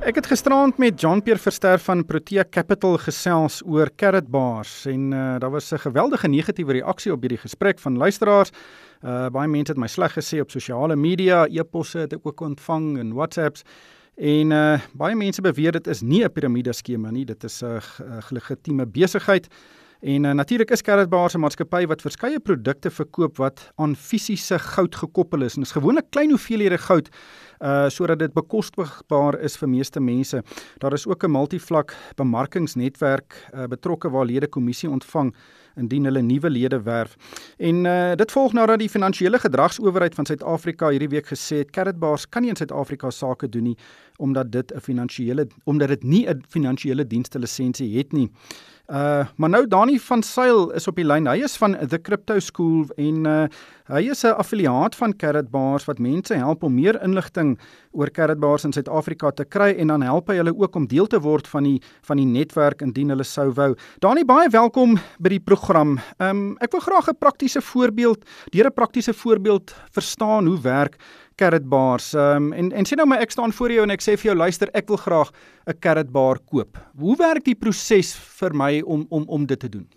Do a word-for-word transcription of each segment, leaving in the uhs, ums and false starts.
Ek het gisterand met Jean-Pierre Verster van Protea Capital gesels oor Karatbars en uh, daar was 'n geweldige negatiewe reaksie op hierdie gesprek van luisteraars. Uh, baie mense het my sleg gesê op sosiale media, e-posse het ek ook ontvang en WhatsApps. En uh, baie mense beweer dit is nie 'n piramideskema nie, dit is 'n uh, legitieme besigheid. En uh, natuurlik is Karatbars 'n maatskappy wat verskeie produkte verkoop wat aan fisiese goud gekoppel is. En dit is gewoonlik klein hoeveelhede goud, uh, sodat dit bekostigbaar is vir meeste mense. Daar is ook 'n multivlak bemarkingsnetwerk uh, betrokke waar lede kommissie ontvang indien hulle nuwe lede werf. En uh, dit volg nadat die finansiële gedragsowerheid van Suid-Afrika hierdie week gesê het Karatbars kan nie in Suid-Afrika sake doen nie omdat dit 'n finansiële omdat dit nie 'n finansiële dienste lisensie het nie. Uh, maar nou Dani van Sail is op die lyn. Hy is van The Crypto School en uh, hy is 'n affiliaat van Karatbars wat mense help om meer inligting oor Karatbars in Suid-Afrika te kry en dan help hy hulle ook om deel te word van die van die netwerk indien hulle sou wou. Dani, baie welkom by die program. Um, ek wil graag 'n praktiese voorbeeld, deur 'n praktiese voorbeeld verstaan hoe werk Karatbars. Um, en, en sê nou maar ek staan voor jou en ek sê vir jou, luister, ek wil graag 'n Karatbar koop. Hoe werk die proses vir my om om om dit te doen?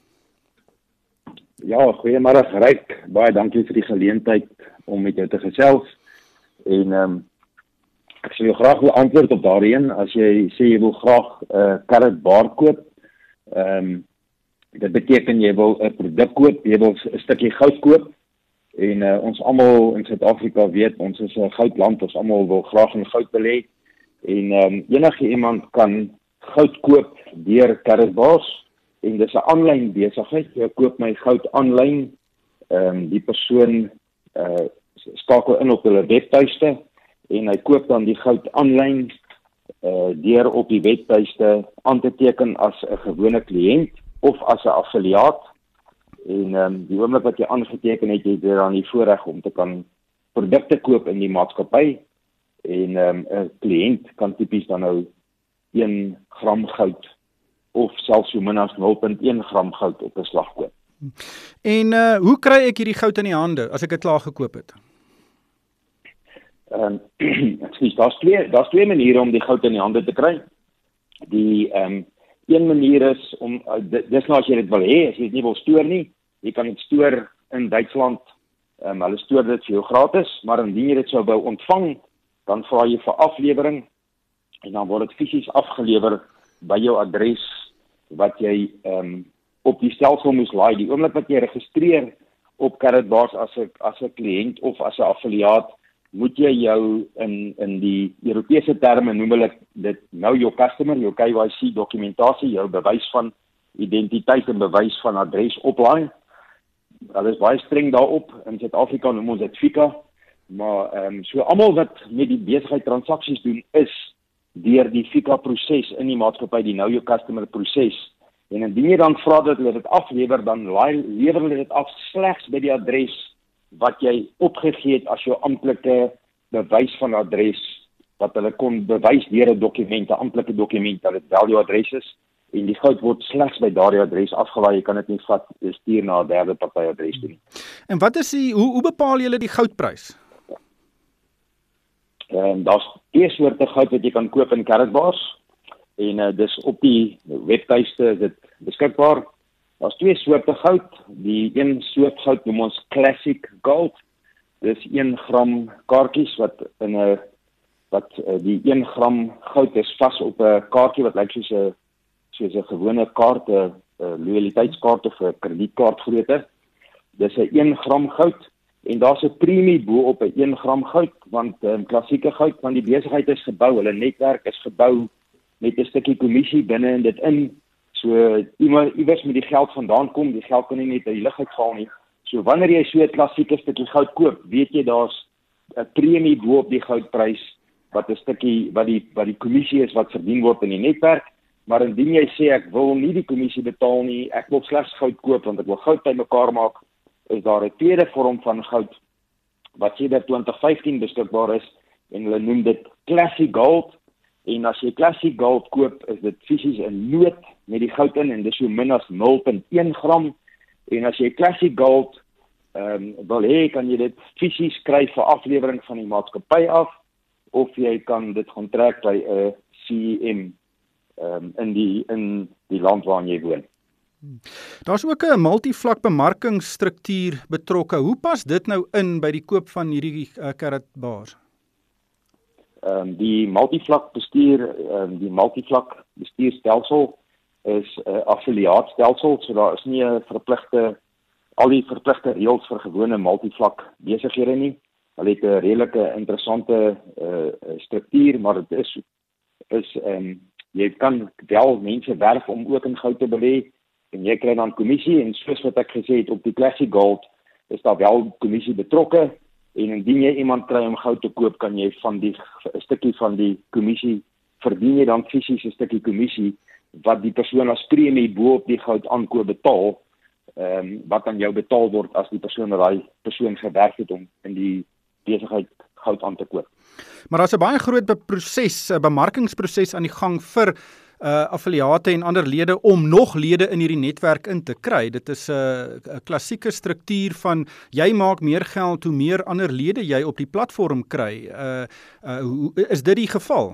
Ja, goeiemôre Ryk. Baie dankie vir die geleentheid om met jou te gesels. En ehm um, ek sal jou graag wil antwoord op daarin as jy sê jy wil graag 'n uh, Karatbar koop. Ehm um, dit beteken jy wil 'n produk koop, jy wil 'n stukkie goud koop. En uh, ons almal in Suid-Afrika weet, ons is 'n goudland, ons almal wil graag in goud belê. En um, enige iemand kan goud koop deur Karatbars en dis 'n aanlyn besigheid. Jy koop my goud aanlyn. Ehm um, die persoon uh, skakel in op hulle webtuiste en hy koop dan die goud aanlyn uh, deur op die webtuiste aan te teken as 'n gewone kliënt of as 'n affiliaat. En um, die oomblik wat jy aangeteken het, jy het dan die voorreg om te kan produkte koop in die maatskappy. En um, 'n kliënt kan tipies dan nou een gram goud of selfs so min as nul komma een gram goud op 'n slag koop. En uh, hoe kry ek hierdie goud in die hande as ek dit klaar gekoop het? Ehm um, ek sê daar's twee daar's twee maniere om die goud in die hande te kry. Die ehm um, een manier is om uh, dis nou as jy dit wil hê, as jy dit nie wil stoor nie, jy kan dit stoor in Duitsland. Ehm um, hulle stoor dit vir jou gratis, maar indien jy dit sou wou ontvang, dan vra jy vir aflewering en dan word dit fisies afgelewer by jou adres wat jy um, op die stelsel moes laai. Die oomblik wat jy registreer op Karatbars as 'n as 'n kliënt of as 'n affiliaat, moet jy jou in in die Europese terme noem hulle dit nou jou customer, jou K Y C dokumentasie, jou bewys van identiteit en bewys van adres oplaai. Hulle is baie streng daarop. In Suid-Afrika noem ons dit FICA. Maar ehm um, so almal wat met die besigheid transaksies doen is deur die FICA proses in die maatskappy, die nou jou customer proses. En indien jy dan vra dat hulle dit aflewer, dan lewer hulle dit af slegs by die adres wat jy opgegee het as jou amptelike bewys van adres wat hulle kon bewys deur 'n dokument, 'n amptelike dokument dat dit wel jou adres is. En die goud word slegs by daardie adres afgelaai. Jy kan dit nie vat stuur na 'n derde party adres toe nie. En wat is die hoe hoe bepaal julle die goudprys? En daar's twee soorte goud wat jy kan koop in Karatbars. En uh, dis op die webtuiste is dit beskikbaar. Daar's twee soorte goud. Die een soort goud noem ons Classic Gold. Dis een gram kaartjies wat in 'n wat uh, die een gram goud is vas op 'n kaartjie wat lyk soos 'n soos 'n gewone kaart, 'n loyaliteitskaart of 'n kredietkaart grootte. Dis 'n een gram goud. En daar's 'n premie bo op 'n een gram goud, want um, klassieke goud van die besigheid is gebou, hulle netwerk is gebou met 'n stukkie kommissie binne in dit in. So iemand iewers moet die geld vandaan kom, die geld kan nie net uit die lug uitval nie. So wanneer jy so 'n klassieke stukkie goud koop, weet jy daar's 'n premie bo op die goudprys wat 'n stukkie wat die wat die kommissie is wat verdien word in die netwerk. Maar indien jy sê ek wil nie die kommissie betaal nie, ek wil slegs goud koop want ek wil goud bymekaar maak, is daar 'n tweede vorm van goud wat sedert twintig vyftien beskikbaar is en hulle noem dit Classic Gold. En as jy Classic Gold koop, is dit fisies 'n noot met die goud in en dis so min as nul komma een gram. En as jy Classic Gold ehm um, wil hê, kan jy dit fisies kry vir aflewering van die maatskappy af of jy kan dit gaan trek by 'n C E M um, in die in die land waarin jy woon. Daar's ook 'n multivlak bemarkingsstruktuur betrokke. Hoe pas dit nou in by die koop van hierdie uh, Carrot Bars? Um, die multivlak bestuur, um, die multivlak bestuurstelsel is 'n uh, affiliaatstelsel, so daar is nie 'n verpligte al die verpligte reëls vir gewone multivlak besighede nie. Hulle het 'n redelike interessante uh, struktuur, maar dit is is um, jy kan wel mense werf om ook in goud te belê en jy kry dan kommissie en soos wat ek gesê het op die Classic Gold is daar wel kommissie betrokke en indien jy iemand kry om goud te koop, kan jy van die 'n stukkie van die kommissie verdien jy dan fisies 'n stukkie kommissie wat die persoon as premie bo op die goud aankoop betaal, ehm um, wat aan jou betaal word as die persoon daai persoon gewerk het om in die besigheid goud aan te koop. Maar daar's 'n baie groot proses, 'n bemarkingsproses aan die gang vir uh affiliate en ander lede om nog lede in hierdie netwerk in te kry. Dit is 'n uh, 'n klassieke struktuur van jy maak meer geld hoe meer ander lede jy op die platform kry. Uh, uh hoe, is dit die geval?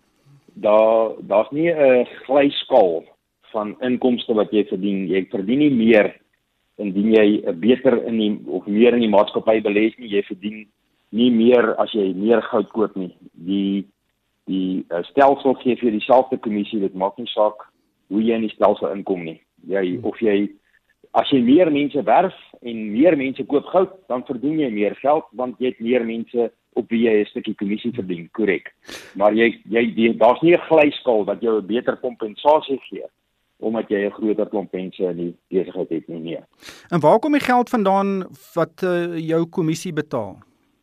Daar daar's nie 'n glyskaal van inkomste wat jy verdien. Jy verdien nie meer indien jy beter in die of meer in die maatskappy belê nie. Jy verdien nie meer as jy meer goud koop nie. Die die uh, stelsel gee vir dieselfde kommissie, dit maak nie saak hoe jy in die stelsel inkom nie. Jy of jy as jy meer mense werf en meer mense koop goud, dan verdien jy meer geld want jy het meer mense op wie jy 'n stukkie kommissie verdien, korrek. Maar jy jy daar's nie 'n glyskaal wat jou 'n beter kompensasie gee omdat jy 'n groter klomp mense in die besigheid het nie meer. En waar kom die geld vandaan wat uh, jou kommissie betaal?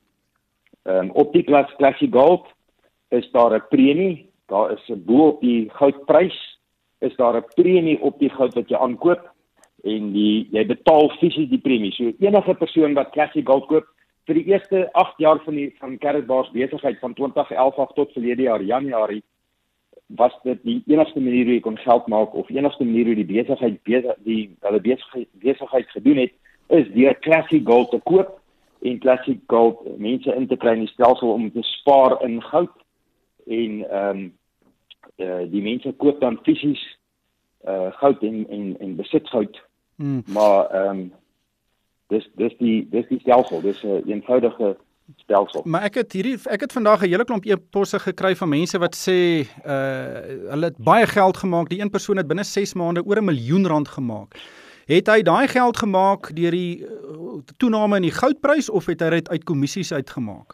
Ehm um, op die klas Classic Gold is daar 'n premie, daar is 'n bo op die goudprys, is daar 'n premie op die goud wat jy aankoop en die jy betaal fisies die premie. So enige persoon wat Classic Gold koop vir die eerste agt jaar van die van Carrot Bars besigheid van twintig elf af tot verlede jaar Januarie was dit die enigste manier hoe jy kon geld maak of enigste manier hoe die besigheid besig die hulle besigheid besigheid gedoen het is deur Classic Gold te koop en Classic Gold mense in te kry in die stelsel om te spaar in goud en ehm um, uh, die mense koop dan fisies uh, goud en en en besit goud. Hmm. Maar ehm um, dis dis die dis die stelsel, dis 'n uh, eenvoudige stelsel. Maar ek het hierdie ek het vandag 'n hele klomp e-posse gekry van mense wat sê uh hulle het baie geld gemaak. Die een persoon het binne ses maande oor 'n miljoen rand gemaak. Het hy daai geld gemaak deur die uh, toename in die goudprys of het hy dit uit kommissies uitgemaak?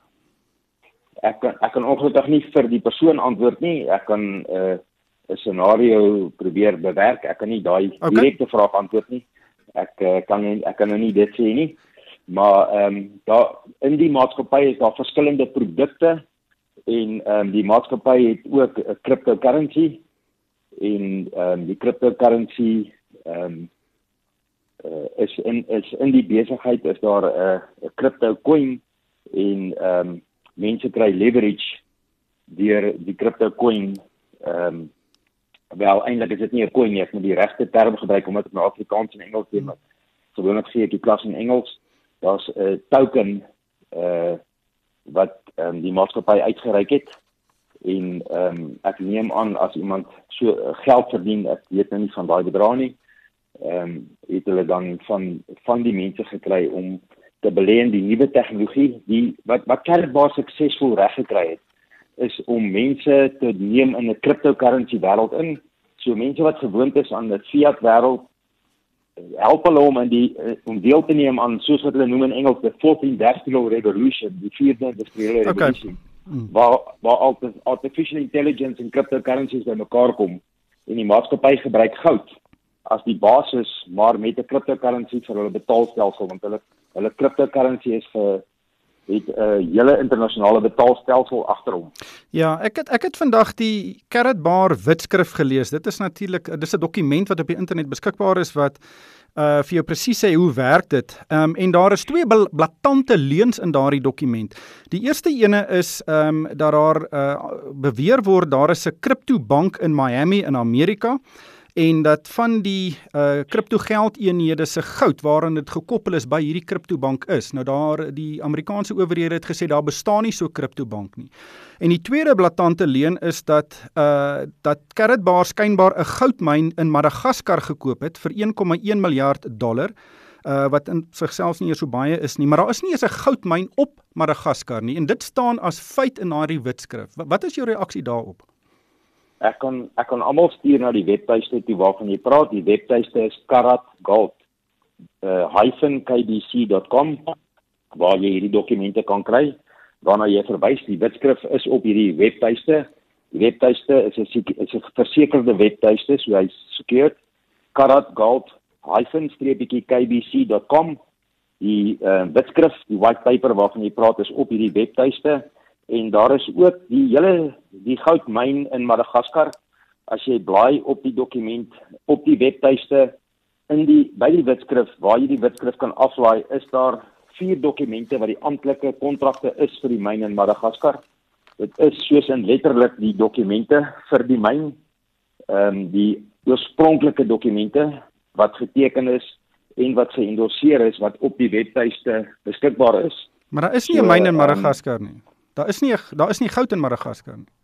Ek kan ek kan ongelukkig nie vir die persoon antwoord nie. Ek kan 'n uh, 'n scenario probeer bewerk. Ek kan nie daai okay. direkte vraag antwoord nie. Ek uh, kan nie, ek kan nou nie dit sê nie. Maar ehm um, daar in die maatskappy is daar verskillende produkte en ehm um, die maatskappy het ook 'n cryptocurrency en ehm um, die cryptocurrency ehm um, uh, is in is in die besigheid is daar 'n uh, 'n crypto coin en ehm um, mense kry leverage deur die crypto coin ehm um, wel eintlik is dit nie 'n coin nie, ek moet die regte term gebruik omdat ek nou Afrikaans en Engels sê, maar gewoonlik gee ek die klas in Engels. Daar's 'n uh, token uh wat um, die maatskappy uitgereik het en um, ek neem aan as iemand so uh, geld verdien, ek weet nou nie van daai bedrag nie, um, het hulle dan van van die mense gekry om te belê in die nuwe tegnologie, die wat wat Carrot Bars suksesvol reg gekry het, is om mense te neem in 'n cryptocurrency wêreld in. So mense wat gewoond is aan 'n fiat wêreld help hulle om in die om deel te neem aan soos wat hulle noem in Engels the fourth industrial revolution, die vierde industriële revolusie. Okay. Mm. Waar waar artificial intelligence en cryptocurrencies bymekaar kom en die maatskappy gebruik goud as die basis, maar met 'n cryptocurrency vir hulle betaalstelsel want hulle hulle cryptocurrency is vir het 'n uh, hele internasionale betaalstelsel agter hom. Ja, ek het ek het vandag die Carrot Bar wetskrif gelees. Dit is natuurlik dis 'n dokument wat op die internet beskikbaar is wat uh vir jou presies sê hoe werk dit. Um en daar is twee blaatante leuns in daardie dokument. Die eerste ene is um dat daar uh beweer word daar is 'n kriptobank in Miami in Amerika. en dat van die uh, kriptogeldeenhede se goud waaraan dit gekoppel is by hierdie kriptobank is. Nou daar die Amerikaanse owerhede het gesê daar bestaan nie so kriptobank nie. En die tweede blaatante leen is dat uh, dat Karatbar skynbaar 'n goudmyn in Madagaskar gekoop het vir een komma een miljard dollar. Uh, wat in sigself nie eers so baie is nie, maar daar is nie eens 'n goudmyn op Madagaskar nie, en dit staan as feit in daardie wetskrif. Wat is jou reaksie daarop? Ek kan ek kan almal stuur na die webtuiste toe waarvan jy praat. Die webtuiste is karatgold uh, hyphen k b c dot com waar jy hierdie dokumente kan kry. Waarna jy verwys, die wetskrif is op hierdie webtuiste. Die webtuiste is 'n is 'n versekerde webtuiste, so hy's secured. karatgold hyphen streepie k b c dot com. Die uh, wetskrif, die white paper waarvan jy praat, is op hierdie webtuiste. En daar is ook die hele die goudmyn in Madagaskar. As jy blaai op die dokument op die webtuiste in die by die wetskrif waar jy die wetskrif kan aflaai, is daar vier dokumente wat die amptelike kontrakte is vir die myn in Madagaskar. Dit is soos in letterlik die dokumente vir die myn, ehm um, die oorspronklike dokumente wat geteken is en wat geëndorseer is wat op die webtuiste beskikbaar is. Maar daar is nie 'n so, myn in Madagaskar nie. Daar is nie daar is nie goud in Madagaskar nie.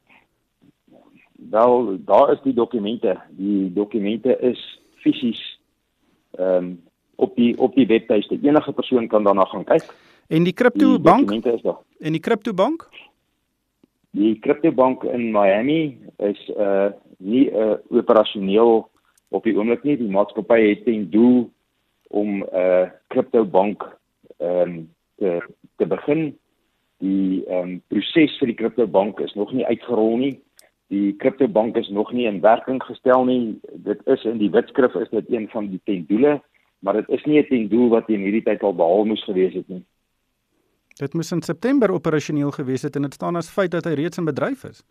Wel, daar is die dokumente. Die dokumente is fisies ehm um, op die op die webtuiste. Enige persoon kan daarna gaan kyk. En die kriptobank? Die is daar. En die kriptobank? Die kriptobank in Miami is uh nie uh, operasioneel op die oomblik nie. Die maatskappy het ten doel om 'n uh, kriptobank ehm um, te te begin. Die ehm um, proses vir die kriptobank is nog nie uitgerol nie. Die kriptobank is nog nie in werking gestel nie. Dit is in die wetskrif is dit een van die ten doele, maar dit is nie 'n ten doel wat in hierdie tyd al behaal moes gewees het nie. Dit moes in September operasioneel gewees het en dit staan as feit dat hy reeds in bedryf is.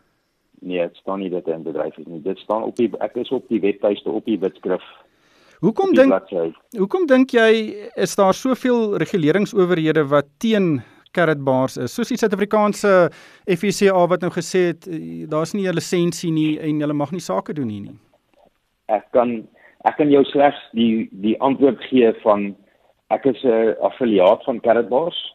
Nee, dit staan nie dat hy in bedryf is nie. Dit staan op die ek is op die webtuiste op die wetskrif. Hoekom dink Hoekom dink jy is daar soveel reguleringsowerhede wat teen Karatbars is? Soos die Suid-Afrikaanse F E C A wat nou gesê het daar's nie 'n lisensie nie en hulle mag nie sake doen hier nie. Ek kan ek kan jou slegs die die antwoord gee van ek is 'n affiliaat van Karatbars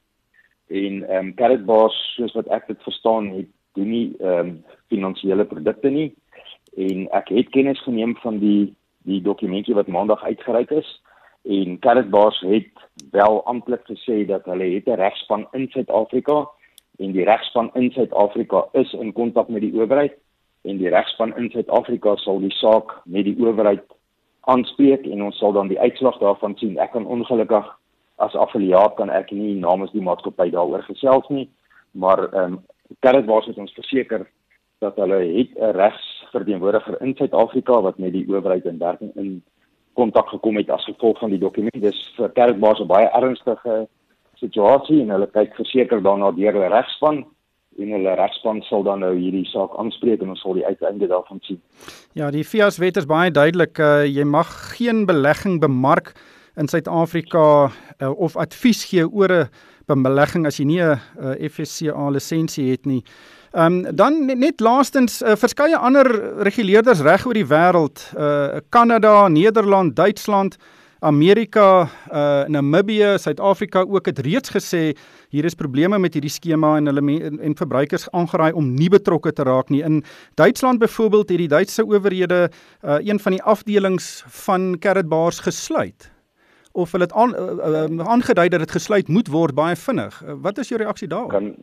en ehm um, Karatbars soos wat ek dit verstaan het doen nie ehm um, finansiële produkte nie en ek het kennis geneem van die die dokumentjie wat maandag uitgereik is en Karatbars het wel amptelik gesê dat hulle het 'n regspan in Suid-Afrika en die regspan in Suid-Afrika is in kontak met die owerheid en die regspan in Suid-Afrika sal die saak met die owerheid aanspreek en ons sal dan die uitslag daarvan sien. Ek kan ongelukkig as affiliaat kan ek nie namens die maatskappy daaroor gesels nie, maar ehm um, Karatbars het ons verseker dat hulle het 'n regsverteenwoordiger in Suid-Afrika wat met die owerheid in werking in kontak gekom het as gevolg van die dokument. Dis vir Karatbars 'n baie ernstige situasie en hulle kyk verseker daarna deur hulle regspan en hulle regspan sal dan nou hierdie saak aanspreek en ons sal die uiteinde daarvan sien. Ja, die F I A S wet is baie duidelik. Uh, jy mag geen belegging bemark in Suid-Afrika uh, of advies gee oor 'n belegging as jy nie 'n uh, F S C A lisensie het nie. Um, dan net laastens, uh, verskeie ander reguleerders reg oor die wêreld, uh, Kanada, Nederland, Duitsland, Amerika, uh, Namibië, Suid-Afrika ook het reeds gesê hier is probleme met hierdie skema en hulle en, en verbruikers aangeraai om nie betrokke te raak nie. In Duitsland byvoorbeeld het die Duitse owerhede uh, een van die afdelings van Karatbars gesluit. Of hulle het aan, uh, uh, aangedui dat dit gesluit moet word baie vinnig. Uh, wat is jou reaksie daarop? Kan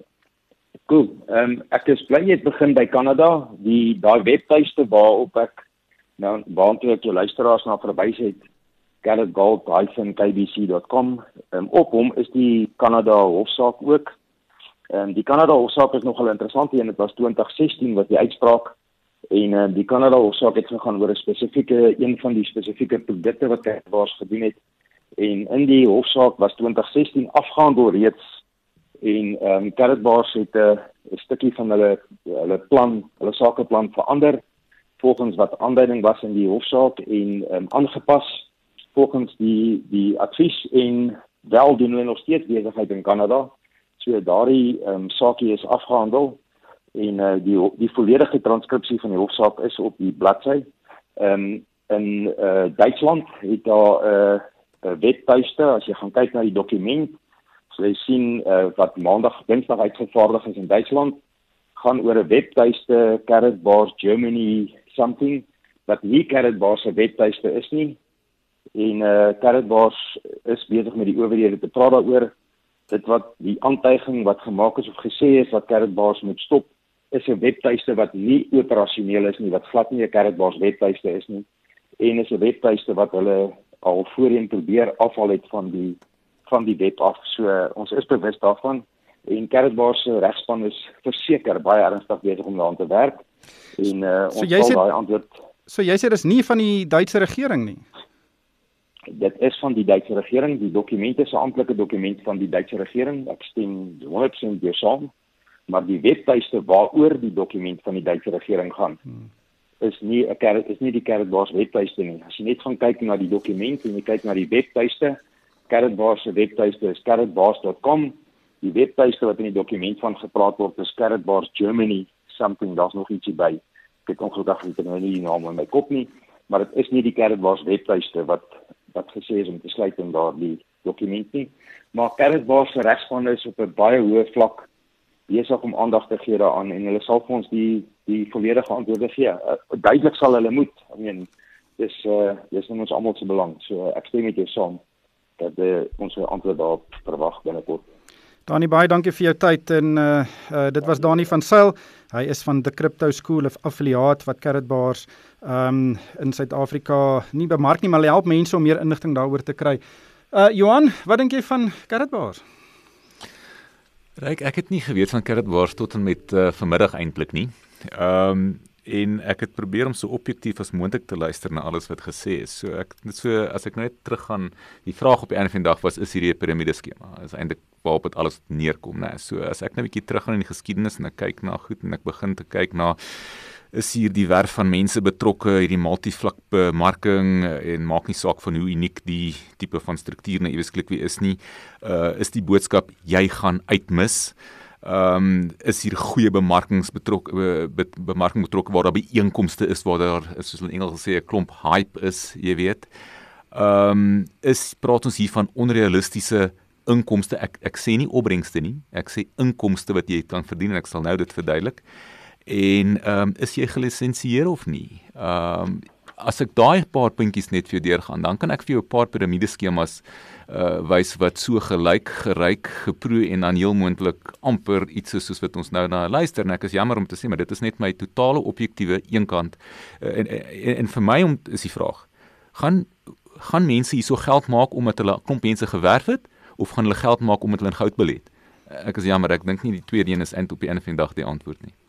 Cool. Um, ek is bly jy het begin by Kanada. Die daai webtuiste waarop ek nou waartoe ek jou luisteraars na verwys het, karatgold hyphen k b c dot com. Um, op hom is die Kanada hofsaak ook. Um, die Kanada hofsaak is nogal interessant en dit was twintig sestien wat die uitspraak en um, die Kanada hofsaak het gegaan oor 'n spesifieke een van die spesifieke produkte wat Karatbars gedoen het. En in die hofsaak was twintig sestien afgehandel reeds en ehm um, Karatbars het 'n uh, stukkie van hulle hulle plan, hulle sakeplan verander volgens wat aanduiding was in die hofsaak en ehm um, aangepas volgens die die advies en wel doen hulle nog steeds besigheid in Kanada. So daardie ehm um, saakie is afgehandel en uh, die die volledige transkripsie van die hofsaak is op die bladsy Um, in uh, Duitsland het daar 'n uh, uh, webtuiste, as jy gaan kyk na die dokument, so jy sien uh, wat maandag dinsdag uitgevaardig is in Duitsland, gaan oor 'n webtuiste Karatbars Germany something, wat nie Karatbars se webtuiste is nie. En uh, Karatbars is besig met die owerhede te praat daaroor. Dit wat die aantuiging wat gemaak is of gesê is wat Karatbars moet stop, is 'n webtuiste wat nie operasioneel is nie, wat glad nie 'n Karatbars webtuiste is nie. En is 'n webtuiste wat hulle al voorheen probeer afhaal het van die van die web af. So uh, ons is bewus daarvan. En Karatbars se regspan is verseker baie ernstig besig om daaraan te werk. En uh, ons so sal daai antwoord. So jy sê dis nie van die Duitse regering nie. Dit is van die Duitse regering, die dokumente is 'n amptelike dokument van die Duitse regering. Ek stem honderd persent mee saam, maar die webtuiste waaroor die dokument van die Duitse regering gaan, hmm. is nie 'n is nie die Karatbars webtuiste nie. As jy net gaan kyk na die dokument en jy kyk na die webtuiste, Karatbars se webtuiste is karatbars dot com. Die webtuiste wat in die dokument van gepraat word is Karatbars Germany something, daar's nog ietsie by. Ek het ongelukkig nie nou nie die naam in my kop nie, maar dit is nie die Karatbars webtuiste wat wat gesê is om te sluit in daardie dokument nie. Maar Karatbars se regspan is op 'n baie hoë vlak besig om aandag te gee daaraan en hulle sal vir ons die die volledige antwoorde gee. Uh, duidelik sal hulle moet. I mean, dis uh, dis in ons almal se belang. So ek stem met jou saam dat uh, ons 'n antwoord daarop verwag binnekort. Dani, baie dankie vir jou tyd en uh, uh, dit was Dani van Sail. Hy is van The Crypto School of affiliaat wat Karatbars um, in Suid-Afrika nie bemark nie, maar hy help mense om meer inligting daaroor te kry. Uh, Johan, wat dink jy van Karatbars? Ryk, ek het nie geweet van Karatbars tot en met uh, vanmiddag eintlik nie. Ehm um, en ek het probeer om so objektief as moontlik te luister na alles wat gesê is. So ek so as ek net teruggaan, die vraag op die einde van die dag was, is hierdie 'n piramideskema? Is eintlik waarop dit alles neerkom, né? So as ek nou 'n bietjie teruggaan in die geskiedenis en ek kyk na goed en ek begin te kyk na is hier die werf van mense betrokke, hierdie multivlak bemarking en maak nie saak van hoe uniek die tipe van struktuur nou ewesklik wie is nie, uh, is die boodskap jy gaan uitmis. Ehm um, is hier goeie bemarkings betrokke be, bemarking betrokke waar daar byeenkomste is waar daar soos in Engels sê 'n klomp hype is, jy weet. Ehm um, is praat ons hier van onrealistiese inkomste. Ek ek sê nie opbrengste nie. Ek sê inkomste wat jy kan verdien en ek sal nou dit verduidelik. En ehm um, is jy gelisensieer of nie? Ehm um, as ek daai paar puntjies net vir jou deurgaan, dan kan ek vir jou 'n paar piramideskemas uh, wys wat so gelyk, geryk, geproe en dan heel moontlik amper iets is soos wat ons nou na luister. En ek is jammer om te sê, maar dit is net my totale objektiewe eenkant. Uh, en, en, en vir my om is die vraag, gaan gaan mense hierso geld maak omdat hulle 'n klomp mense gewerf het of gaan hulle geld maak omdat hulle in goud belê het? Ek is jammer, ek dink nie die tweede een is eind op die einde van die dag die antwoord nie.